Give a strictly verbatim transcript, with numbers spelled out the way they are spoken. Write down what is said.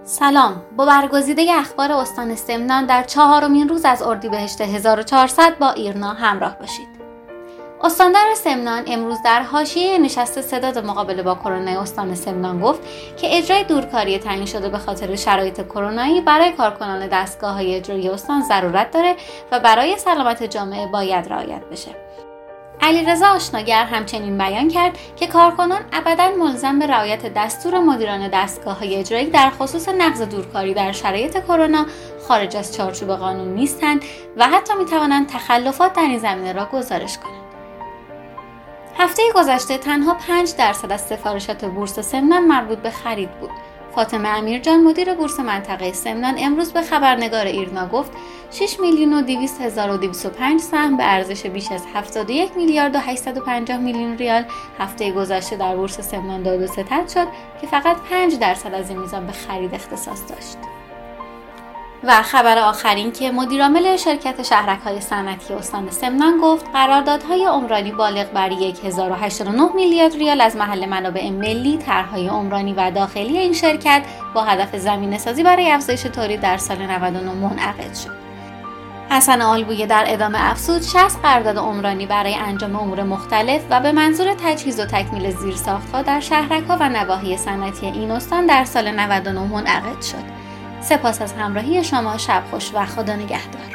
سلام، با برگزیده اخبار استان سمنان در چهارمین روز از اردیبهشت هزار و چهارصد با ایرنا همراه باشید. استاندار سمنان امروز در حاشیه نشست سداد مقابله با کرونا استان سمنان گفت که اجرای دورکاری تعیین شده به خاطر شرایط کرونایی برای کارکنان دستگاه‌های اجرایی استان ضرورت داره و برای سلامت جامعه باید رعایت بشه. علیرضا آشناگر همچنین بیان کرد که کارکنان ابداً ملزم به رعایت دستور مدیران دستگاه‌های اجرایی در خصوص نقض دورکاری در شرایط کرونا خارج از چارچوب قانون نیستند و حتی می‌توانند تخلفات در این زمینه را گزارش کنند. هفته گذشته تنها پنج درصد از سفارشات بورس سمنان مربوط به خرید بود. فاطمه امیرجان مدیر بورس منطقه سمنان امروز به خبرنگار ایرنا گفت شش میلیون و دویست هزار و دویست و پنج سهم به ارزش بیش از هفتاد و یک میلیارد و هشتصد و پنجاه میلیون ریال هفته گذشته در بورس سمنان داد و ستد شد که فقط پنج درصد از این میزان به خرید اختصاص داشت. و خبر آخرین که مدیرعامل شرکت شهرک‌های صنعتی استان سمنان گفت قراردادهای عمرانی بالغ بر هزار و هشتاد و نه میلیارد ریال از محل منابع ملی، طرح‌های عمرانی و داخلی این شرکت با هدف زمینه‌سازی برای افزایش تولید در سال نود و نه منعقد شد. حسن آلبویه در ادامه افزود شصت قرارداد عمرانی برای انجام امور مختلف و به منظور تجهیز و تکمیل زیرساخت‌ها در شهرک‌ها و نواحی صنعتی این استان در سال نود و نه منعقد شد. سپاس از همراهی شما، شب خوش و خدا نگهدار.